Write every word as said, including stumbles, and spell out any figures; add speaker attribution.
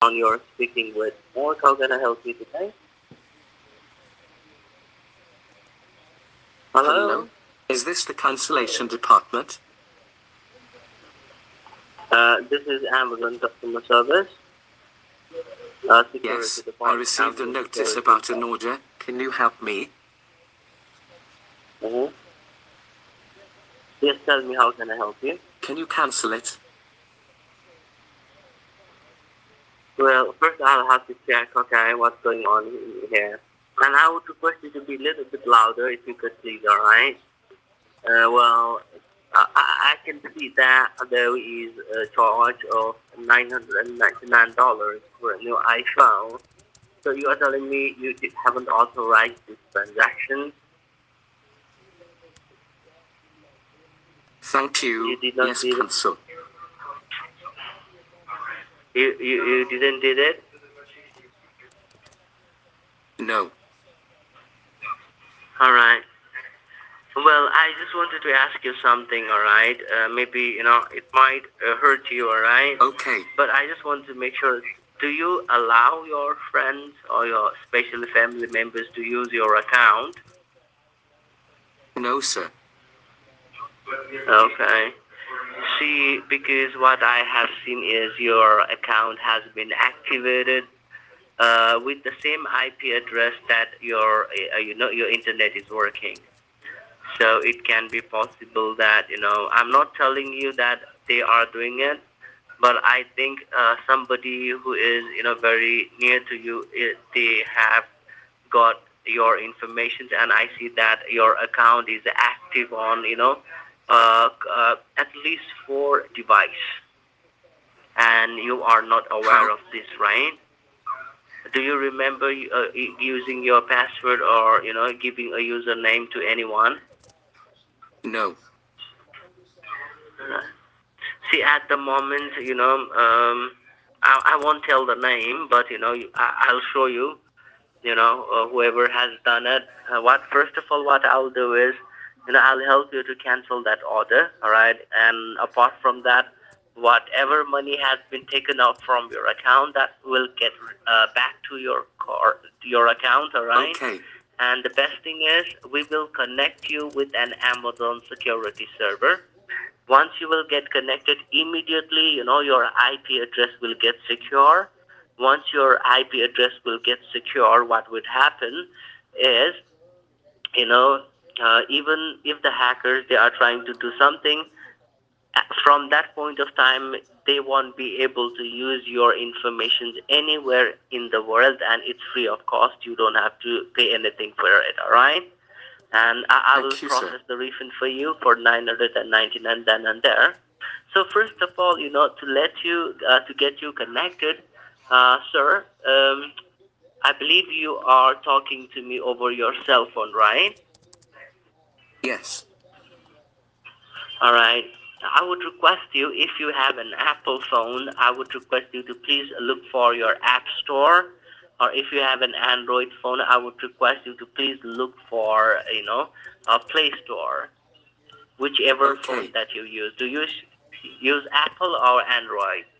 Speaker 1: You're speaking with Mark. How can I help you today?
Speaker 2: Hello?
Speaker 1: Hello?
Speaker 2: Is this the cancellation department?
Speaker 1: Uh, this is Amazon customer service. Uh, security
Speaker 2: Yes, I
Speaker 1: department.
Speaker 2: received a
Speaker 1: Amazon
Speaker 2: notice
Speaker 1: security
Speaker 2: about an
Speaker 1: department.
Speaker 2: order. Can you help me?
Speaker 1: Mm-hmm. Yes, tell me how can I help you?
Speaker 2: Can you cancel it?
Speaker 1: Well, first I'll have to check, okay, what's going on here. And I would request you to be a little bit louder if you could please, alright? Uh, well, I, I I can see that there is a charge of nine hundred ninety-nine dollars for a new iPhone. So you are telling me you di- haven't authorized this transaction?
Speaker 2: Thank
Speaker 1: You
Speaker 2: you.
Speaker 1: did not
Speaker 2: Yes,
Speaker 1: did it?
Speaker 2: cancel.
Speaker 1: You, you, you didn't did it?
Speaker 2: No.
Speaker 1: Alright. Well, I just wanted to ask you something, alright? Uh, maybe, you know, it might uh, hurt you, alright?
Speaker 2: Okay.
Speaker 1: But I just want to make sure, do you allow your friends or your especially family members to use your account?
Speaker 2: No, sir.
Speaker 1: Okay. See, because what I have seen is your account has been activated uh, with the same I P address that your uh, you know your internet is working. So it can be possible that you know I'm not telling you that they are doing it, but I think uh, somebody who is you know very near to you, it, they have got your information, and I see that your account is active on you know uh, uh, at least four device, and you are not aware
Speaker 2: How?
Speaker 1: of this, right? Do you remember uh, using your password or you know giving a username to anyone?
Speaker 2: No.
Speaker 1: Uh, See, at the moment, you know, um, I, I won't tell the name, but you know, I, I'll show you. You know, uh, whoever has done it. Uh, what first of all, what I'll do is, you know, I'll help you to cancel that order. All right, and apart from that, whatever money has been taken out from your account, that will get uh, back to your car, your account. All right.
Speaker 2: Okay.
Speaker 1: And the best thing is, we will connect you with an Amazon security server. Once you will get connected immediately, you know, your I P address will get secure. Once your I P address will get secure, what would happen is, you know, uh, even if the hackers, they are trying to do something, uh, from that point of time, they won't be able to use your information anywhere in the world, and it's free of cost. You don't have to pay anything for it, all right? And I, I will
Speaker 2: Thank you, sir.
Speaker 1: process the refund for you for nine hundred ninety-nine then and there. So first of all, you know, to let you uh, to get you connected, uh, sir, um, I believe you are talking to me over your cell phone, right?
Speaker 2: Yes.
Speaker 1: All right. I would request you, if you have an Apple phone, I would request you to please look for your App Store. Or if you have an Android phone, I would request you to please look for, you know, a Play Store. Whichever phone
Speaker 2: Okay.
Speaker 1: that you use. Do you use use Apple or Android?